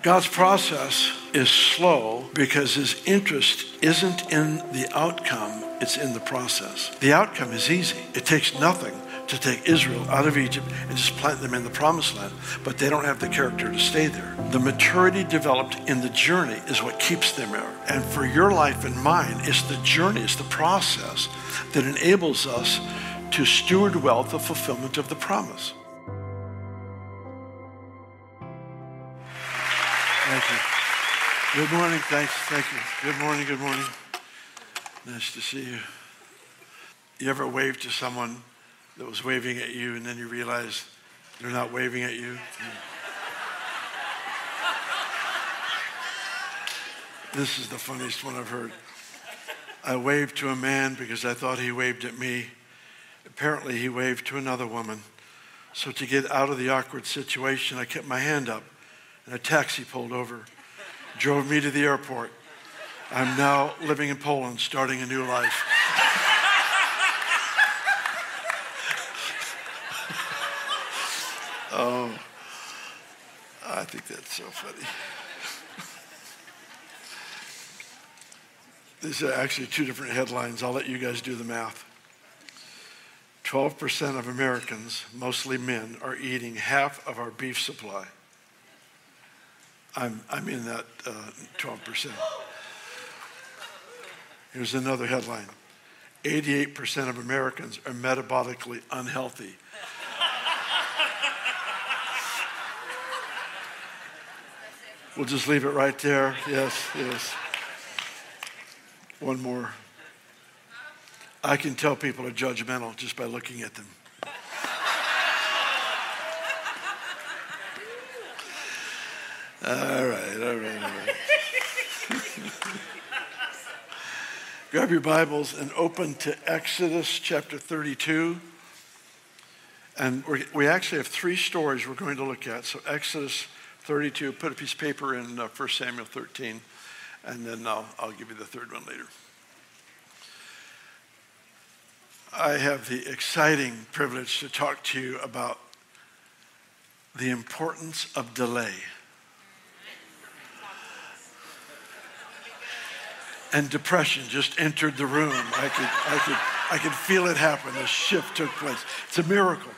God's process is slow because his interest isn't in the outcome, it's in the process. The outcome is easy. It takes nothing to take Israel out of Egypt and just plant them in the promised land, but they don't have the character to stay there. The maturity developed in the journey is what keeps them there. And for your life and mine, it's the journey, it's the process that enables us to steward well the fulfillment of the promise. Thank you. Good morning, thank you. Good morning. Nice to see you. You ever wave to someone that was waving at you and then you realize they're not waving at you? This is the funniest one I've heard. I waved to a man because I thought he waved at me. Apparently he waved to another woman. So to get out of the awkward situation, I kept my hand up and a taxi pulled over, drove me to the airport. I'm now living in Poland, starting a new life. Oh, I think that's so funny. These are actually two different headlines. I'll let you guys do the math. 12% of Americans, mostly men, are eating half of our beef supply. I'm in that 12%. Here's another headline. 88% of Americans are metabolically unhealthy. We'll just leave it right there. Yes. One more. I can tell people are judgmental just by looking at them. All right. Grab your Bibles and open to Exodus chapter 32. And we actually have three stories we're going to look at. So Exodus 32, put a piece of paper in 1 Samuel 13, and then I'll give you the third one later. I have the exciting privilege to talk to you about the importance of delay. And depression just entered the room. I could feel it happen. The shift took place. It's a miracle.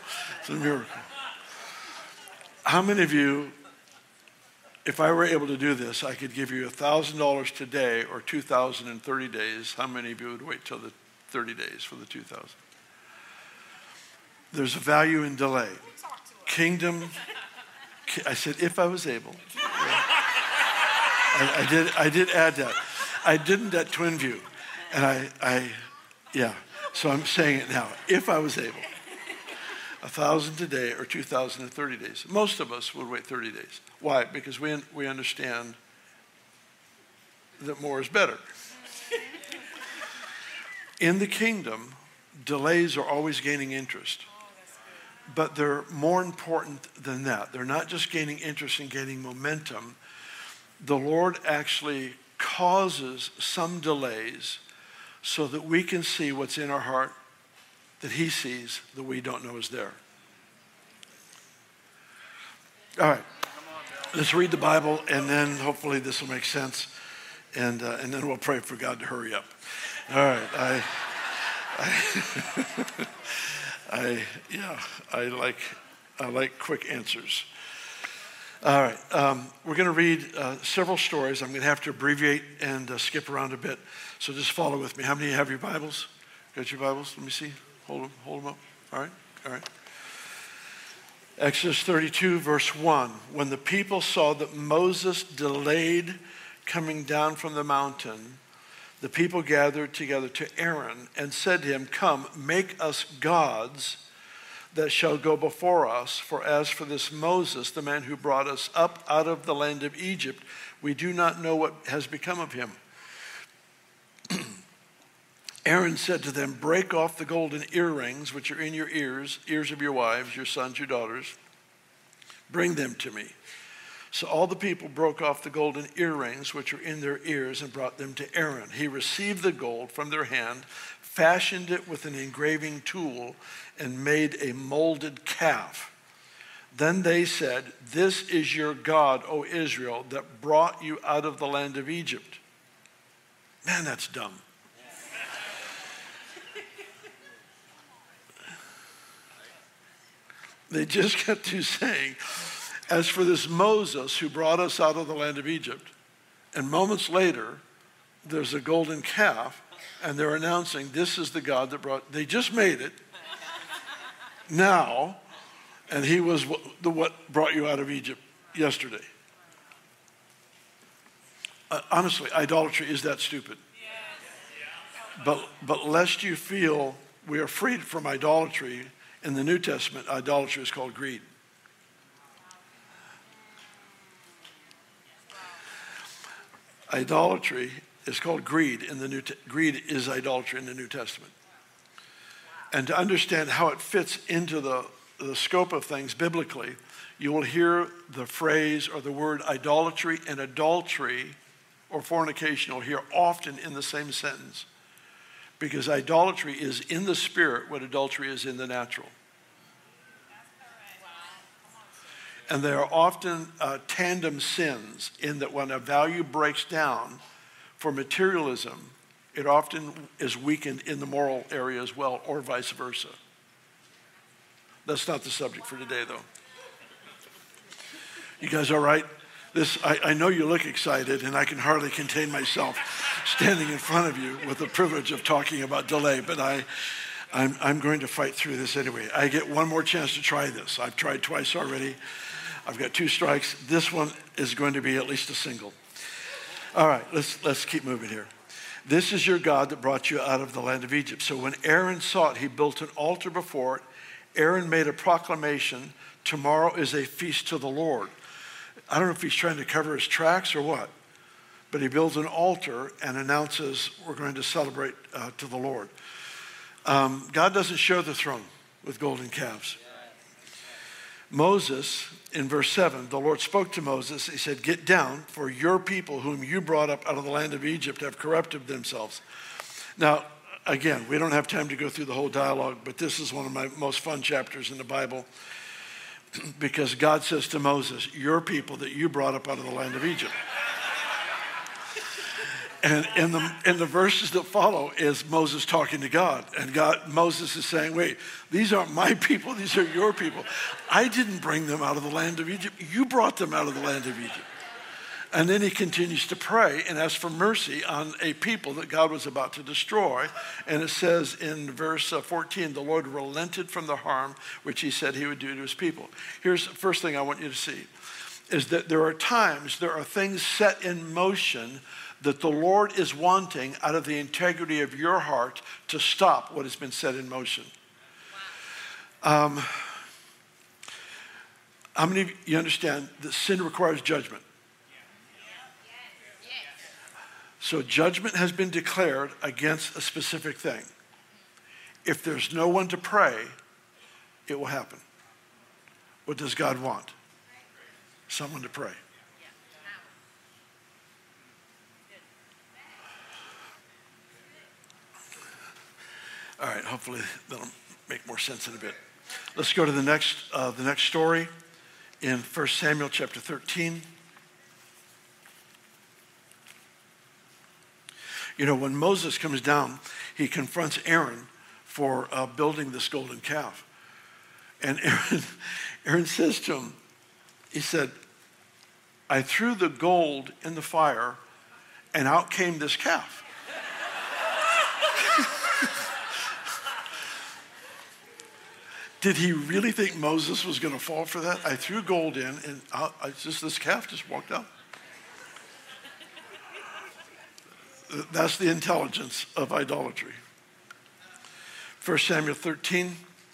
How many of you, if I were able to do this, I could give you $1,000 today or 2,000 in 30 days. How many of you would wait till the 30 days for the 2,000? There's a value in delay. Kingdom, I said if I was able. I did add that. I didn't at Twin View. And so I'm saying it now. If I was able. 1,000 today or 2,000 in 30 days. Most of us would wait 30 days. Why? Because we understand that more is better. In the kingdom, delays are always gaining interest. But they're more important than that. They're not just gaining interest and gaining momentum. The Lord actually causes some delays so that we can see what's in our heart that he sees that we don't know is there. All right, let's read the Bible, and then hopefully this will make sense, and then we'll pray for God to hurry up. All right, I like quick answers. All right, we're going to read several stories. I'm going to have to abbreviate and skip around a bit, so just follow with me. How many have your Bibles? Got your Bibles? Let me see. Hold them up. All right. Exodus 32, verse 1. When the people saw that Moses delayed coming down from the mountain, the people gathered together to Aaron and said to him, "Come, make us gods that shall go before us. For as for this Moses, the man who brought us up out of the land of Egypt, we do not know what has become of him." Aaron said to them, "Break off the golden earrings which are in your ears of your wives, your sons, your daughters. Bring them to me." So all the people broke off the golden earrings which were in their ears and brought them to Aaron. He received the gold from their hand, fashioned it with an engraving tool, and made a molded calf. Then they said, "This is your God, O Israel, that brought you out of the land of Egypt." Man, that's dumb. They just got to saying, "As for this Moses who brought us out of the land of Egypt," and moments later, there's a golden calf, and they're announcing, "This is the God that brought," they just made it now, and he was what brought you out of Egypt yesterday. Honestly, idolatry is that stupid. But lest you feel we are freed from idolatry, in the New Testament, idolatry is called greed. Idolatry is called greed in the greed is idolatry in the New Testament. And to understand how it fits into the scope of things biblically, you will hear the phrase or the word idolatry and adultery or fornication you'll hear often in the same sentence. Because idolatry is in the spirit what adultery is in the natural. And they are often tandem sins in that when a value breaks down for materialism, it often is weakened in the moral area as well, or vice versa. That's not the subject for today, though. You guys all right? I know you look excited, and I can hardly contain myself standing in front of you with the privilege of talking about delay, but I'm going to fight through this anyway. I get one more chance to try this. I've tried twice already. I've got 2 strikes. This one is going to be at least a single. All right, let's keep moving here. This is your God that brought you out of the land of Egypt. So when Aaron saw it, he built an altar before it. Aaron made a proclamation, "Tomorrow is a feast to the Lord." I don't know if he's trying to cover his tracks or what, but he builds an altar and announces we're going to celebrate to the Lord. God doesn't share the throne with golden calves. Moses, in verse 7, the Lord spoke to Moses. He said, "Get down, for your people whom you brought up out of the land of Egypt have corrupted themselves." Now, again, we don't have time to go through the whole dialogue, but this is one of my most fun chapters in the Bible. Because God says to Moses, "Your people that you brought up out of the land of Egypt." And in the verses that follow is Moses talking to God. And Moses is saying, "Wait, these aren't my people, these are your people. I didn't bring them out of the land of Egypt. You brought them out of the land of Egypt." And then he continues to pray and ask for mercy on a people that God was about to destroy. And it says in verse 14, the Lord relented from the harm which he said he would do to his people. Here's the first thing I want you to see, is that there are things set in motion that the Lord is wanting out of the integrity of your heart to stop what has been set in motion. How many of you understand that sin requires judgment? So judgment has been declared against a specific thing. If there's no one to pray, it will happen. What does God want? Someone to pray. All right, hopefully that'll make more sense in a bit. Let's go to the next story in 1 Samuel chapter 13. You know, when Moses comes down, he confronts Aaron for building this golden calf. And Aaron says to him, he said, "I threw the gold in the fire and out came this calf." Did he really think Moses was going to fall for that? I threw gold in and this calf just walked out. That's the intelligence of idolatry. 1 Samuel 13.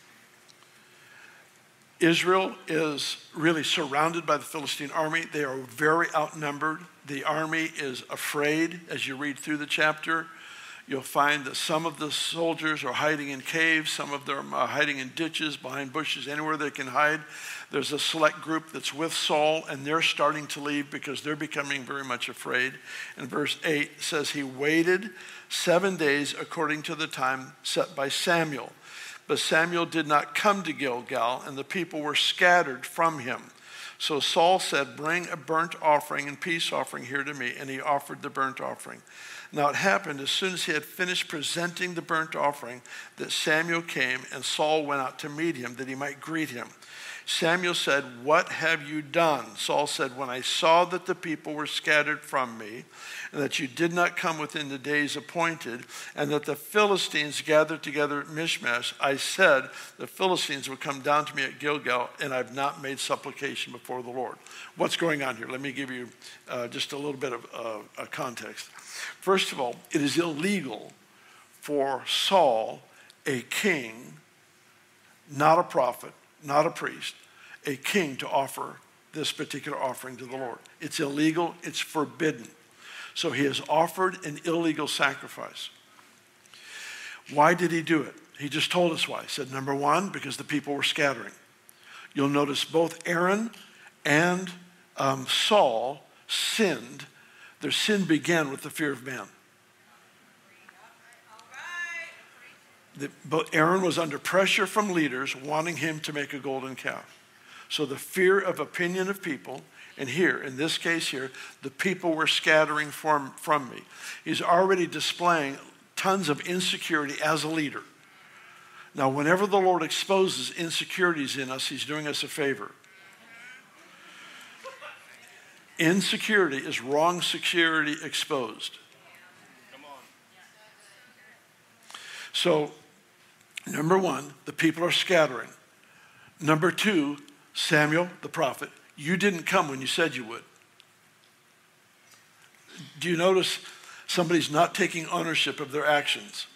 Israel is really surrounded by the Philistine army. They are very outnumbered. The army is afraid. As you read through the chapter, you'll find that some of the soldiers are hiding in caves. Some of them are hiding in ditches, behind bushes, anywhere they can hide. There's a select group that's with Saul, and they're starting to leave because they're becoming very much afraid. And verse 8 says he waited 7 days according to the time set by Samuel. But Samuel did not come to Gilgal, and the people were scattered from him. So Saul said, bring a burnt offering and peace offering here to me. And he offered the burnt offering. Now it happened as soon as he had finished presenting the burnt offering that Samuel came, and Saul went out to meet him that he might greet him. Samuel said, what have you done? Saul said, when I saw that the people were scattered from me, and that you did not come within the days appointed, and that the Philistines gathered together at Michmash, I said the Philistines would come down to me at Gilgal, and I've not made supplication before the Lord. What's going on here? Let me give you just a little bit of a context. First of all, it is illegal for Saul, a king, not a prophet, not a priest, a king, to offer this particular offering to the Lord. It's illegal, it's forbidden. So he has offered an illegal sacrifice. Why did he do it? He just told us why. He said, number one, because the people were scattering. You'll notice both Aaron and Saul sinned. Their sin began with the fear of man. But Aaron was under pressure from leaders wanting him to make a golden calf. So the fear of opinion of people, and here, in this case here, the people were scattering from me. He's already displaying tons of insecurity as a leader. Now, whenever the Lord exposes insecurities in us, he's doing us a favor. Insecurity is wrong security exposed. So, number one, the people are scattering. Number two, Samuel, the prophet, you didn't come when you said you would. Do you notice somebody's not taking ownership of their actions?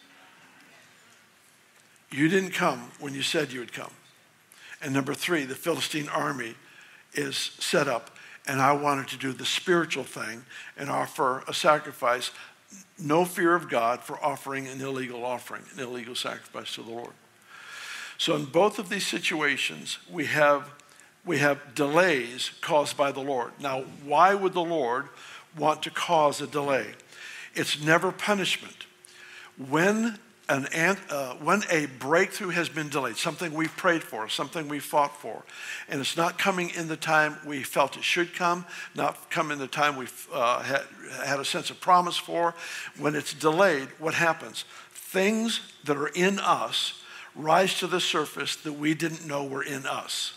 You didn't come when you said you would come. And number three, the Philistine army is set up, and I wanted to do the spiritual thing and offer a sacrifice. No fear of God for offering an illegal sacrifice to the Lord. So in both of these situations, we have delays caused by the Lord. Now, why would the Lord want to cause a delay? It's never punishment. When a breakthrough has been delayed, something we've prayed for, something we fought for, and it's not coming in the time we felt it should come, not come in the time we've had a sense of promise for, when it's delayed, what happens? Things that are in us rise to the surface that we didn't know were in us.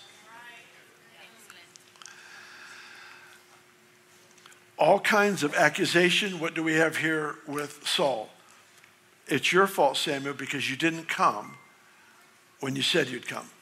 All kinds of accusation. What do we have here with Saul? It's your fault, Samuel, because you didn't come when you said you'd come.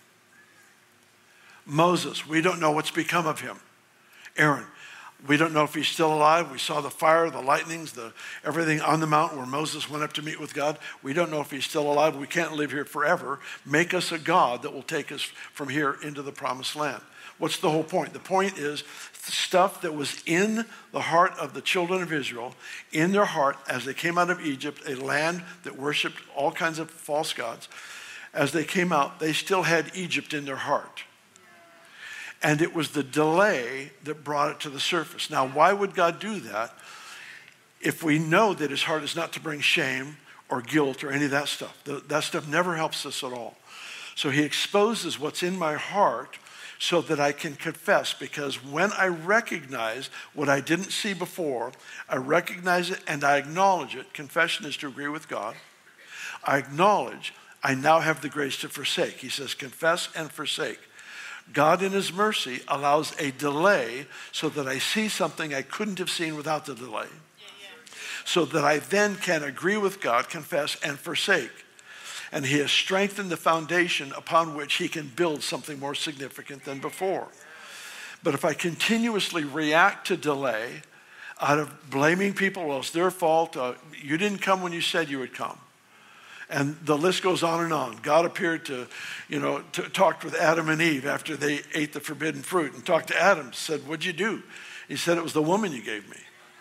Moses, we don't know what's become of him. Aaron, we don't know if he's still alive. We saw the fire, the lightnings, everything on the mountain where Moses went up to meet with God. We don't know if he's still alive. We can't live here forever. Make us a God that will take us from here into the promised land. What's the whole point? The point is stuff that was in the heart of the children of Israel, in their heart as they came out of Egypt, a land that worshiped all kinds of false gods. As they came out, they still had Egypt in their heart. And it was the delay that brought it to the surface. Now, why would God do that if we know that his heart is not to bring shame or guilt or any of that stuff? That stuff never helps us at all. So he exposes what's in my heart so that I can confess, because when I recognize what I didn't see before, I recognize it and I acknowledge it. Confession is to agree with God. I acknowledge I now have the grace to forsake. He says, confess and forsake. God in his mercy allows a delay so that I see something I couldn't have seen without the delay. So that I then can agree with God, confess, and forsake. And he has strengthened the foundation upon which he can build something more significant than before. But if I continuously react to delay out of blaming people, well, it's their fault, you didn't come when you said you would come. And the list goes on and on. God appeared to talk with Adam and Eve after they ate the forbidden fruit, and talked to Adam, said, what'd you do? He said, it was the woman you gave me.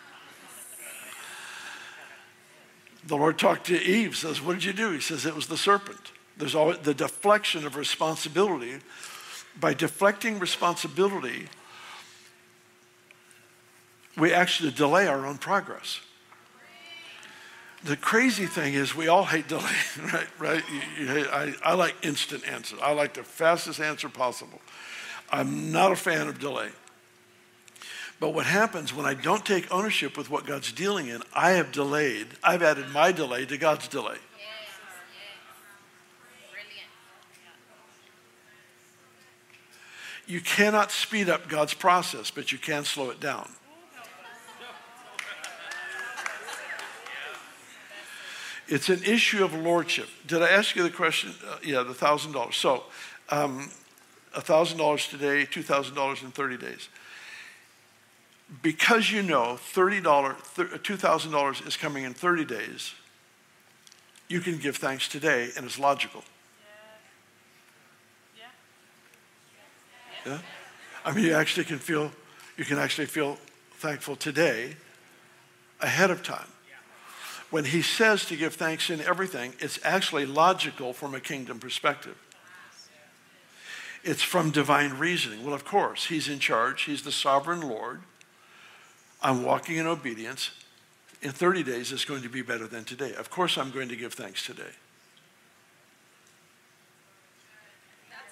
The Lord talked to Eve, says, what did you do? He says, it was the serpent. There's always the deflection of responsibility. By deflecting responsibility, we actually delay our own progress. The crazy thing is we all hate delay, right? I like instant answers. I like the fastest answer possible. I'm not a fan of delay. But what happens when I don't take ownership with what God's dealing in, I've added my delay to God's delay. Brilliant. You cannot speed up God's process, but you can slow it down. It's an issue of lordship. Did I ask you the question? Yeah, the $1,000. So, $1,000 today, $2,000 in 30 days. Because you know $2,000 is coming in 30 days, you can give thanks today, and it's logical. Yeah? I mean, you can actually feel thankful today ahead of time. When he says to give thanks in everything, it's actually logical from a kingdom perspective. It's from divine reasoning. Well, of course, he's in charge. He's the sovereign Lord. I'm walking in obedience. In 30 days, it's going to be better than today. Of course, I'm going to give thanks today. That's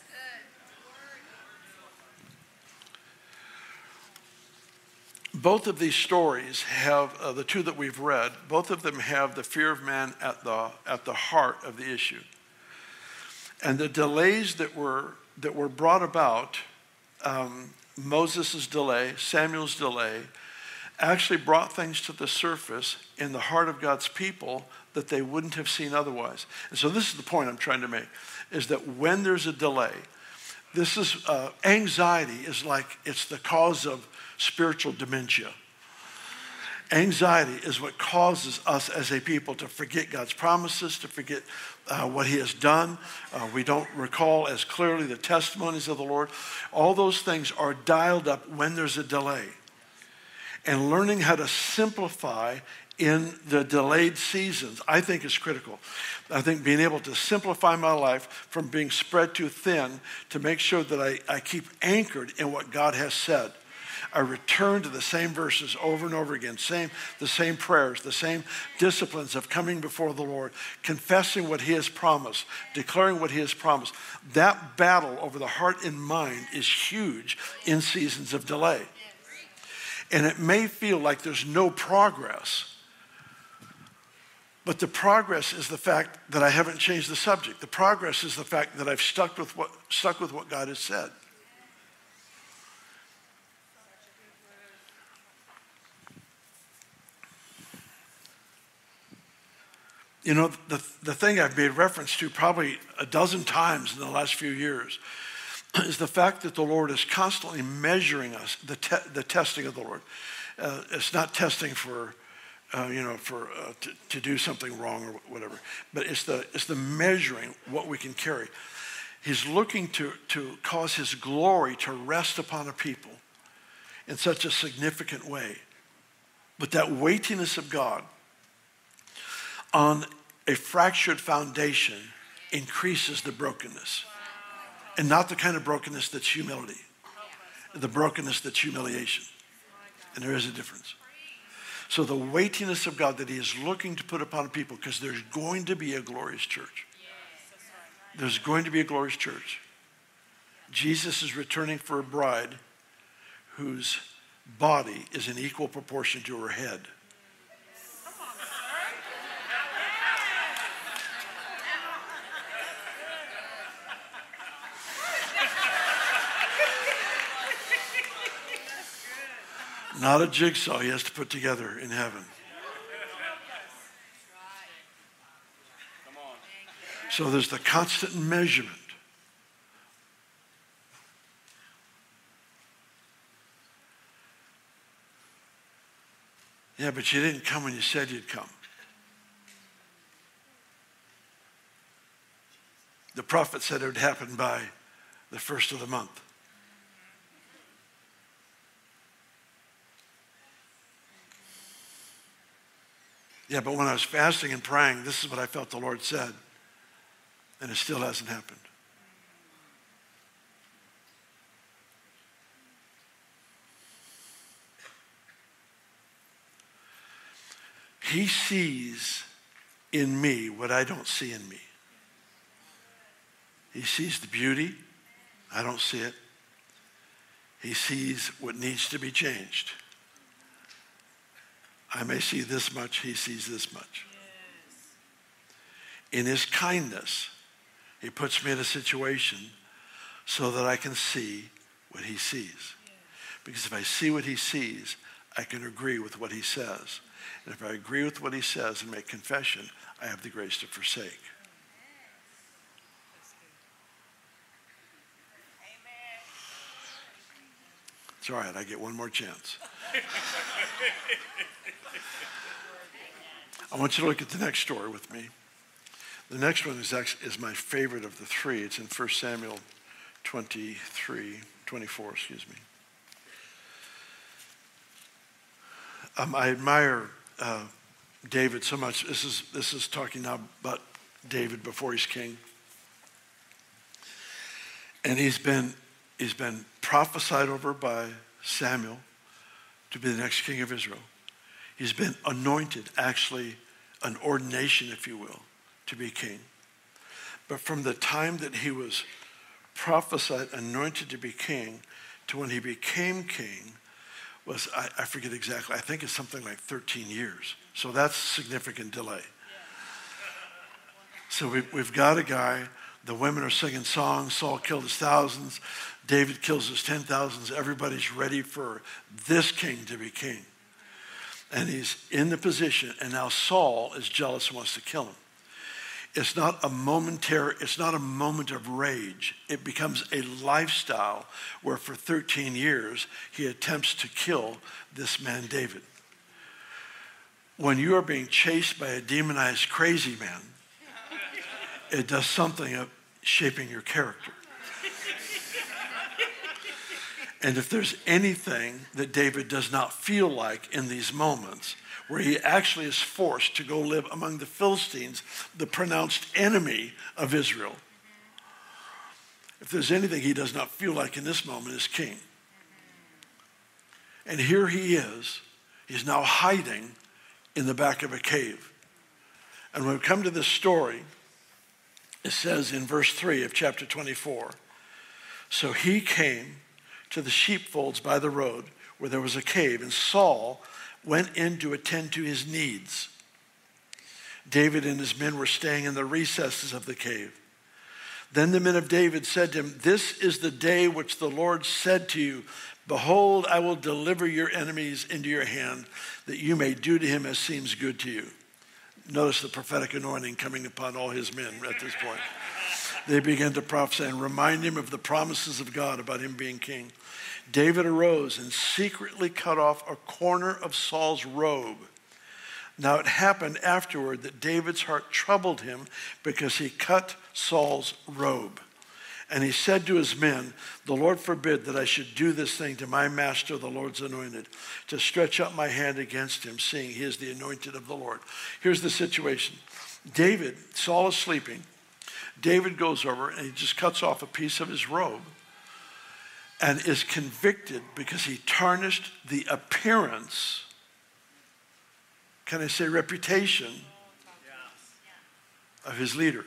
good. Both of these stories have, the two that we've read, both of them have the fear of man at the heart of the issue. And the delays that were brought about, Moses' delay, Samuel's delay, actually brought things to the surface in the heart of God's people that they wouldn't have seen otherwise. And so this is the point I'm trying to make, is that when there's a delay, this is, anxiety is like, it's the cause of spiritual dementia. Anxiety is what causes us as a people to forget God's promises, to forget what he has done. We don't recall as clearly the testimonies of the Lord. All those things are dialed up when there's a delay. And learning how to simplify in the delayed seasons, I think, is critical. I think being able to simplify my life from being spread too thin to make sure that I keep anchored in what God has said. I return to the same verses over and over again, the same prayers, the same disciplines of coming before the Lord, confessing what he has promised, declaring what he has promised. That battle over the heart and mind is huge in seasons of delay. And it may feel like there's no progress, but the progress is the fact that I haven't changed the subject. The progress is the fact that I've stuck with what God has said. You know, the thing I've made reference to probably a dozen times in the last few years is the fact that the Lord is constantly measuring us, the testing of the Lord. It's not testing to do something wrong or whatever, but it's the measuring what we can carry. He's looking to cause his glory to rest upon a people in such a significant way. But that weightiness of God on a fractured foundation increases the brokenness. And not the kind of brokenness that's humility. The brokenness that's humiliation. And there is a difference. So the weightiness of God that he is looking to put upon people, because there's going to be a glorious church. There's going to be a glorious church. Jesus is returning for a bride whose body is in equal proportion to her head. Not a jigsaw he has to put together in heaven. So there's the constant measurement. Yeah, but you didn't come when you said you'd come. The prophet said it would happen by the first of the month. Yeah, but when I was fasting and praying, this is what I felt the Lord said. And it still hasn't happened. He sees in me what I don't see in me. He sees the beauty. I don't see it. He sees what needs to be changed. I may see this much. He sees this much. In his kindness, he puts me in a situation so that I can see what he sees. Because if I see what he sees, I can agree with what he says. And if I agree with what he says and make confession, I have the grace to forsake. It's all right, I get one more chance. I want you to look at the next story with me. The next one is my favorite of the three. It's in 1 Samuel 24, excuse me. I admire David so much. This is talking now about David before he's king. And he's been prophesied over by Samuel to be the next king of Israel. He's been anointed, actually an ordination, if you will, to be king. But from the time that he was prophesied, anointed to be king, to when he became king, was, I forget exactly, I think it's something like 13 years. So that's significant delay. So we've got a guy, the women are singing songs, Saul killed his thousands, David kills his 10,000s, everybody's ready for this king to be king. And he's in the position, and now Saul is jealous and wants to kill him. It's not a moment of rage. It becomes a lifestyle where for 13 years he attempts to kill this man David. When you are being chased by a demonized crazy man, it does something of shaping your character. And if there's anything that David does not feel like in these moments, where he actually is forced to go live among the Philistines, the pronounced enemy of Israel. If there's anything he does not feel like in this moment is king. And here he is. He's now hiding in the back of a cave. And when we come to this story, it says in verse 3 of chapter 24, so he came to the sheepfolds by the road where there was a cave, and Saul went in to attend to his needs. David and his men were staying in the recesses of the cave. Then the men of David said to him, this is the day which the Lord said to you, behold, I will deliver your enemies into your hand, that you may do to him as seems good to you. Notice the prophetic anointing coming upon all his men at this point. They began to prophesy and remind him of the promises of God about him being king. David arose and secretly cut off a corner of Saul's robe. Now it happened afterward that David's heart troubled him because he cut Saul's robe. And he said to his men, the Lord forbid that I should do this thing to my master, the Lord's anointed, to stretch out my hand against him, seeing he is the anointed of the Lord. Here's the situation. Saul is sleeping. David goes over and he just cuts off a piece of his robe and is convicted because he tarnished the appearance, can I say reputation, of his leader.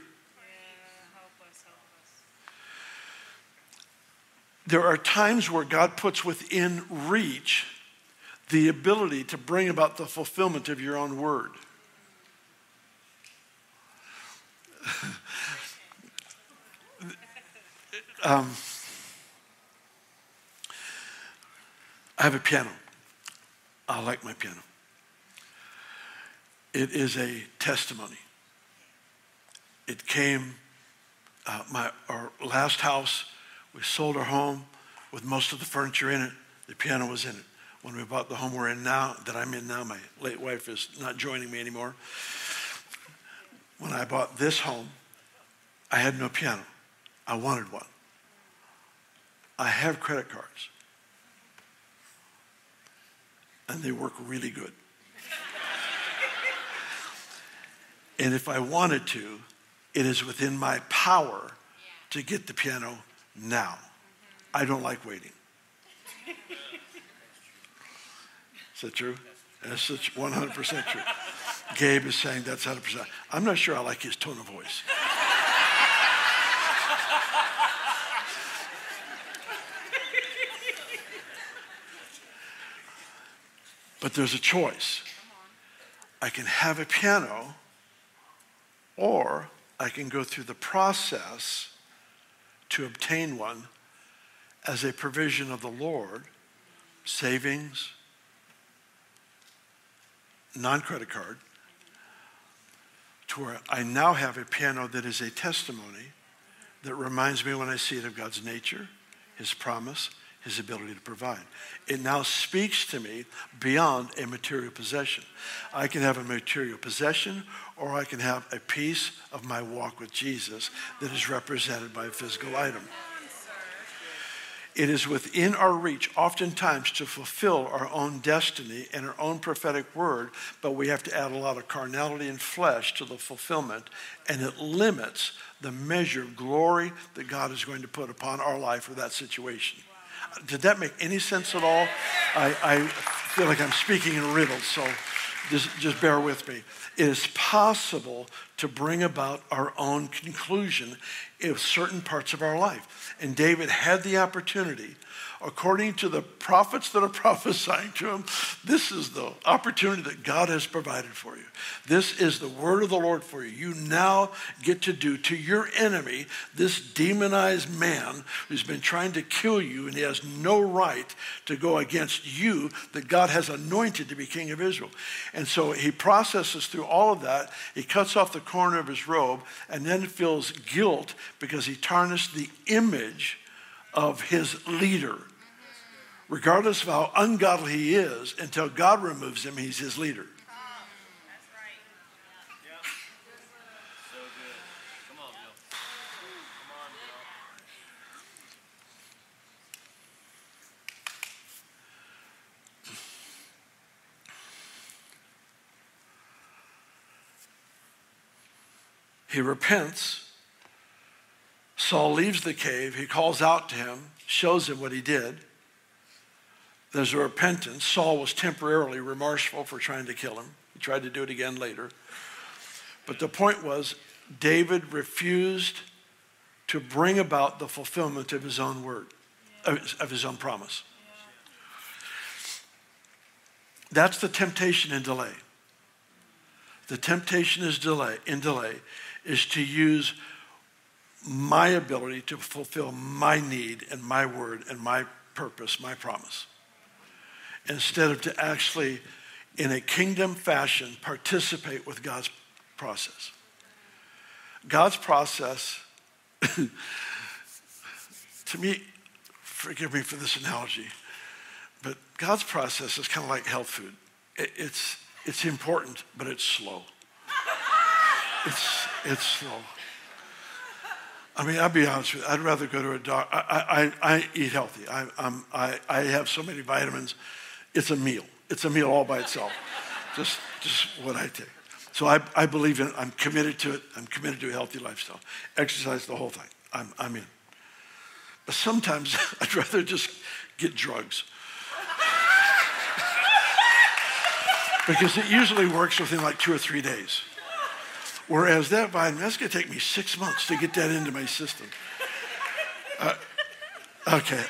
There are times where God puts within reach the ability to bring about the fulfillment of your own word. I have a piano. I like my piano. It is a testimony. It came, our last house, we sold our home with most of the furniture in it. The piano was in it. When we bought the home we're in now, that I'm in now, my late wife is not joining me anymore. When I bought this home, I had no piano. I wanted one. I have credit cards. And they work really good. And if I wanted to, it is within my power to get the piano now. I don't like waiting. Is that true? That's such 100% true. Gabe is saying that's 100%. I'm not sure I like his tone of voice. But there's a choice. I can have a piano, or I can go through the process to obtain one as a provision of the Lord, savings, non-credit card, to where I now have a piano that is a testimony that reminds me when I see it of God's nature, his promise, his ability to provide. It now speaks to me beyond a material possession. I can have a material possession, or I can have a piece of my walk with Jesus that is represented by a physical item. It is within our reach oftentimes to fulfill our own destiny and our own prophetic word, but we have to add a lot of carnality and flesh to the fulfillment, and it limits the measure of glory that God is going to put upon our life or that situation. Did that make any sense at all? I feel like I'm speaking in riddles, so just bear with me. It is possible to bring about our own conclusion in certain parts of our life. And David had the opportunity, according to the prophets that are prophesying to him, this is the opportunity that God has provided for you. This is the word of the Lord for you. You now get to do to your enemy, this demonized man who's been trying to kill you, and he has no right to go against you that God has anointed to be king of Israel. And so he processes through all of that. He cuts off the corner of his robe and then feels guilt because he tarnished the image of his leader. Regardless of how ungodly he is, until God removes him, he's his leader. That's right. Yep. So good. Come on, Bill. Come on, Bill. He repents. Saul leaves the cave. He calls out to him, shows him what he did. There's a repentance. Saul was temporarily remorseful for trying to kill him. He tried to do it again later. But the point was, David refused to bring about the fulfillment of his own word, of his own promise. That's the temptation in delay. The temptation in delay is to use my ability to fulfill my need and my word and my purpose, my promise, instead of to actually, in a kingdom fashion, participate with God's process. God's process, to me, forgive me for this analogy, but God's process is kind of like health food. It's important, but it's slow. It's slow. I mean, I'll be honest with you. I'd rather go to a doctor. I eat healthy. I have so many vitamins. It's a meal. It's a meal all by itself. Just what I take. So I believe in it. I'm committed to it. I'm committed to a healthy lifestyle. Exercise, the whole thing. I'm in. But sometimes I'd rather just get drugs. Because it usually works within like 2 or 3 days. Whereas that vitamin, that's going to take me 6 months to get that into my system. Okay,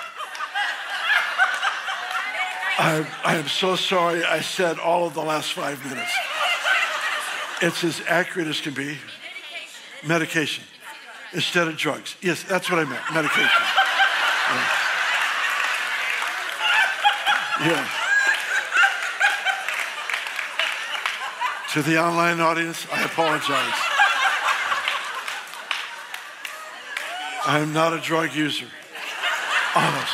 I am so sorry I said all of the last 5 minutes. It's as accurate as can be. Medication instead of drugs. Yes, that's what I meant, medication. Yeah. To the online audience, I apologize. I am not a drug user. Honest.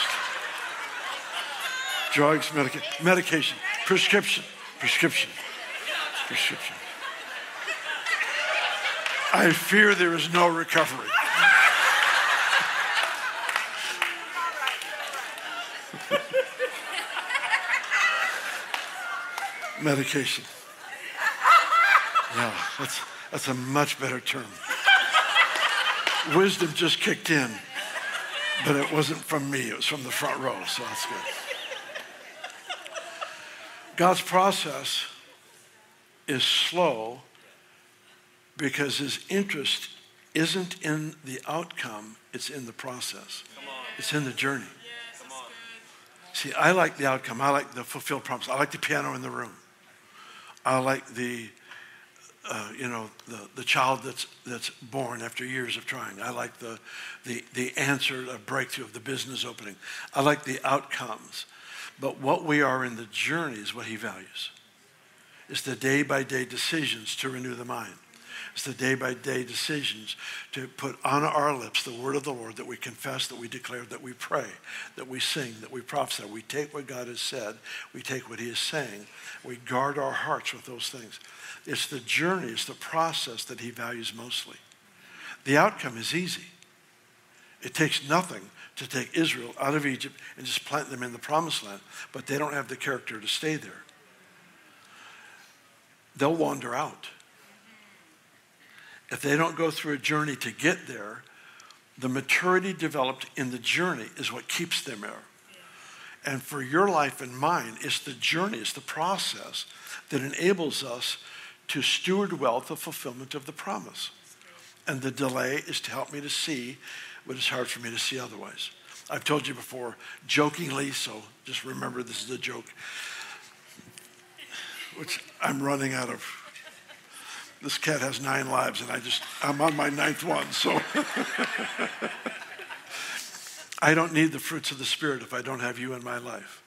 Drugs, medication, prescription. I fear there is no recovery. Medication. Yeah, that's a much better term. Wisdom just kicked in, but it wasn't from me. It was from the front row, so that's good. God's process is slow because his interest isn't in the outcome, it's in the process. It's in the journey. See, I like the outcome. I like the fulfilled promise. I like the piano in the room. I like the child that's born after years of trying. I like the answer, a breakthrough of the business opening. I like the outcomes. But what we are in the journey is what he values. It's the day-by-day decisions to renew the mind. It's the day-by-day decisions to put on our lips the word of the Lord, that we confess, that we declare, that we pray, that we sing, that we prophesy. We take what God has said. We take what he is saying. We guard our hearts with those things. It's the journey, it's the process that he values mostly. The outcome is easy. It takes nothing to take Israel out of Egypt and just plant them in the promised land, but they don't have the character to stay there. They'll wander out. If they don't go through a journey to get there, the maturity developed in the journey is what keeps them there. And for your life and mine, it's the journey, it's the process that enables us to steward well the fulfillment of the promise. And the delay is to help me to see what is hard for me to see otherwise. I've told you before, jokingly, so just remember this is a joke, which I'm running out of. This cat has 9 lives, and I'm on my 9th one, so. I don't need the fruits of the Spirit if I don't have you in my life.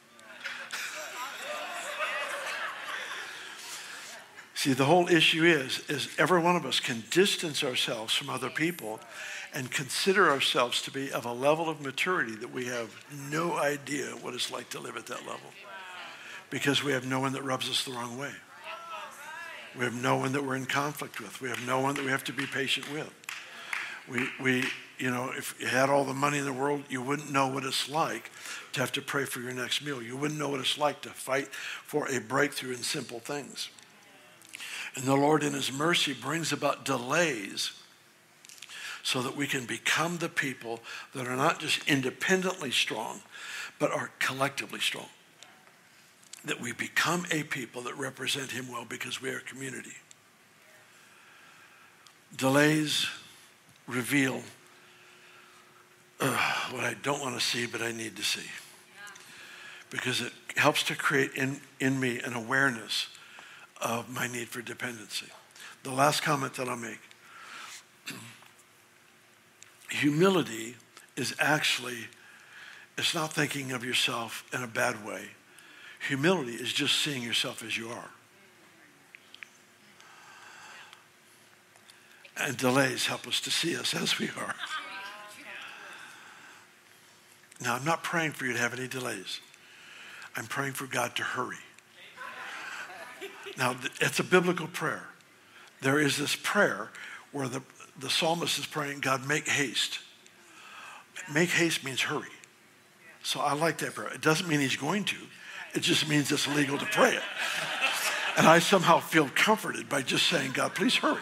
See, the whole issue is every one of us can distance ourselves from other people and consider ourselves to be of a level of maturity that we have no idea what it's like to live at that level. Because we have no one that rubs us the wrong way. We have no one that we're in conflict with. We have no one that we have to be patient with. We if you had all the money in the world, you wouldn't know what it's like to have to pray for your next meal. You wouldn't know what it's like to fight for a breakthrough in simple things. And the Lord in his mercy brings about delays so that we can become the people that are not just independently strong, but are collectively strong. That we become a people that represent him well because we are a community. Delays reveal what I don't want to see, but I need to see. Because it helps to create in me an awareness of my need for dependency. The last comment that I'll make. Humility is actually, it's not thinking of yourself in a bad way. Humility is just seeing yourself as you are. And delays help us to see us as we are. Now, I'm not praying for you to have any delays. I'm praying for God to hurry. Now, it's a biblical prayer. There is this prayer where the psalmist is praying, God, make haste. Make haste means hurry. So I like that prayer. It doesn't mean he's going to. It just means it's legal to pray it. And I somehow feel comforted by just saying, God, please hurry.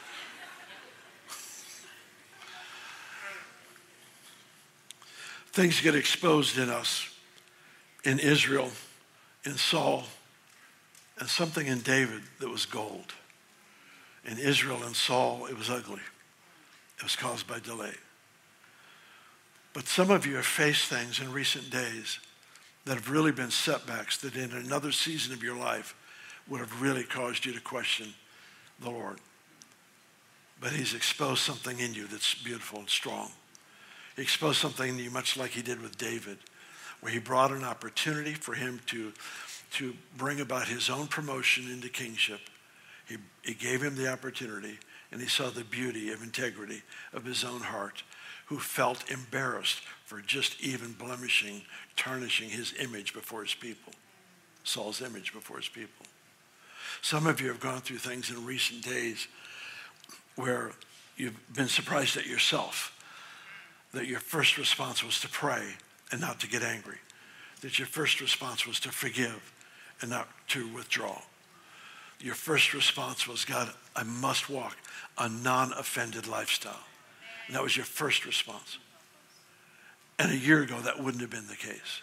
Things get exposed in us, in Israel, in Saul, and something in David that was gold. In Israel and Saul, it was ugly. It was caused by delay. But some of you have faced things in recent days that have really been setbacks that in another season of your life would have really caused you to question the Lord. But he's exposed something in you that's beautiful and strong. He exposed something in you much like he did with David, where he brought an opportunity for him to bring about his own promotion into kingship. He gave him the opportunity, and he saw the beauty of integrity of his own heart, who felt embarrassed for just even blemishing, tarnishing his image before his people, Saul's image before his people. Some of you have gone through things in recent days where you've been surprised at yourself, that your first response was to pray and not to get angry, that your first response was to forgive and not to withdraw. Your first response was, God, I must walk a non-offended lifestyle. And that was your first response. And a year ago, that wouldn't have been the case.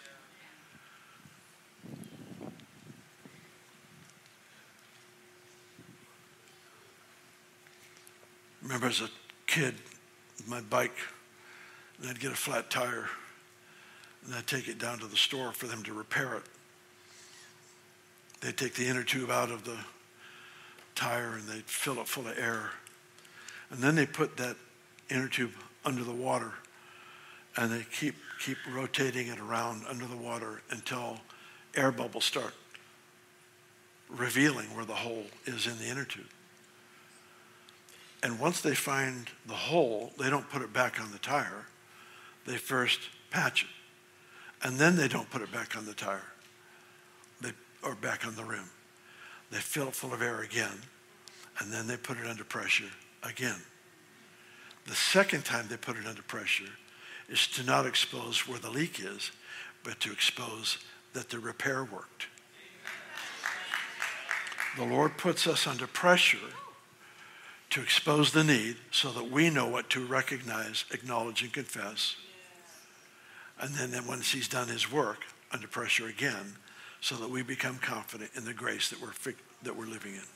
remember as a kid, my bike, and I'd get a flat tire, and I'd take it down to the store for them to repair it. They'd take the inner tube out of the tire and they'd fill it full of air. And then they put that inner tube under the water, and they keep rotating it around under the water until air bubbles start revealing where the hole is in the inner tube. And once they find the hole, they don't put it back on the tire. They first patch it. And then they don't put it back on the tire. Or back on the rim. They fill it full of air again, and then they put it under pressure again. The second time they put it under pressure is to not expose where the leak is, but to expose that the repair worked. The Lord puts us under pressure to expose the need so that we know what to recognize, acknowledge, and confess. And then once he's done his work, under pressure again, so that we become confident in the grace that we're living in.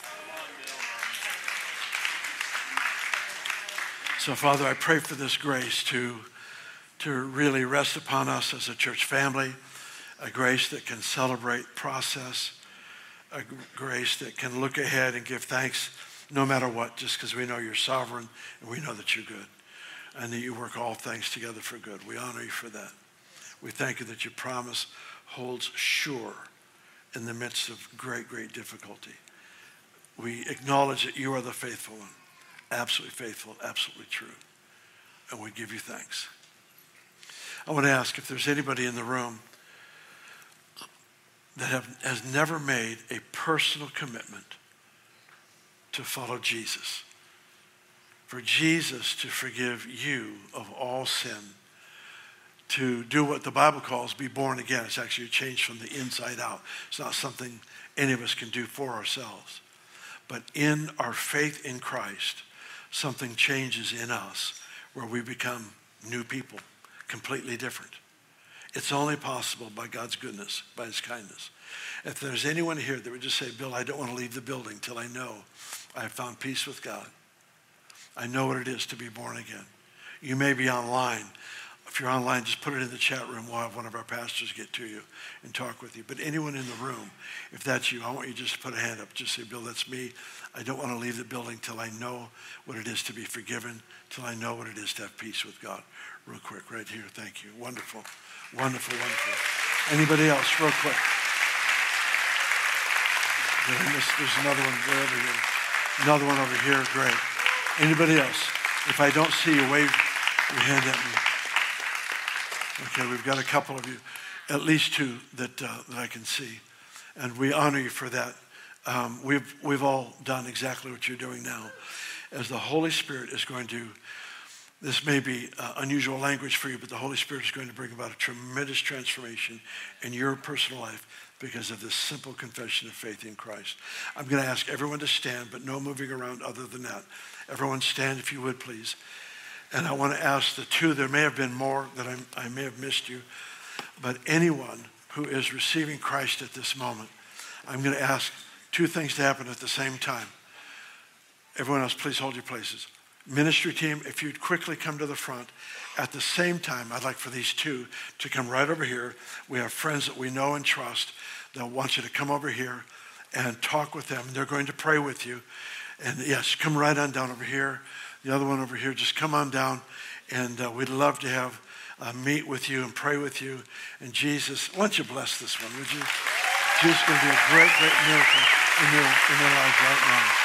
So, Father, I pray for this grace to really rest upon us as a church family, a grace that can celebrate process, a grace that can look ahead and give thanks no matter what, just because we know you're sovereign and we know that you're good and that you work all things together for good. We honor you for that. We thank you that your promise holds sure in the midst of great, great difficulty. We acknowledge that you are the faithful one, absolutely faithful, absolutely true. And we give you thanks. I want to ask if there's anybody in the room that has never made a personal commitment to follow Jesus, for Jesus to forgive you of all sin, to do what the Bible calls be born again. It's actually a change from the inside out. It's not something any of us can do for ourselves. But in our faith in Christ, something changes in us where we become new people, completely different. It's only possible by God's goodness, by his kindness. If there's anyone here that would just say, Bill, I don't want to leave the building till I know I have found peace with God. I know what it is to be born again. You may be online. If you're online, just put it in the chat room. We'll have one of our pastors get to you and talk with you. But anyone in the room, if that's you, I want you just to put a hand up. Just say, Bill, that's me. I don't want to leave the building till I know what it is to be forgiven, till I know what it is to have peace with God. Real quick, right here. Thank you. Wonderful. Wonderful, wonderful. Anybody else, real quick? There's another one way over here. Another one over here. Great. Anybody else? If I don't see you, wave your hand at me. Okay, we've got a couple of you, at least two that I can see, and we honor you for that. We've all done exactly what you're doing now, as the Holy Spirit is going to. This may be unusual language for you, but the Holy Spirit is going to bring about a tremendous transformation in your personal life because of this simple confession of faith in Christ. I'm going to ask everyone to stand, but no moving around other than that. Everyone stand, if you would, please. And I want to ask the two, there may have been more that I may have missed you, but anyone who is receiving Christ at this moment, I'm going to ask two things to happen at the same time. Everyone else, please hold your places. Ministry team, if you'd quickly come to the front. At the same time, I'd like for these two to come right over here. We have friends that we know and trust that want you to come over here and talk with them. They're going to pray with you. And yes, come right on down over here. The other one over here, just come on down. And we'd love to have meet with you and pray with you. And Jesus, why don't you bless this one, would you? Jesus is going to do a great, great miracle in their lives right now.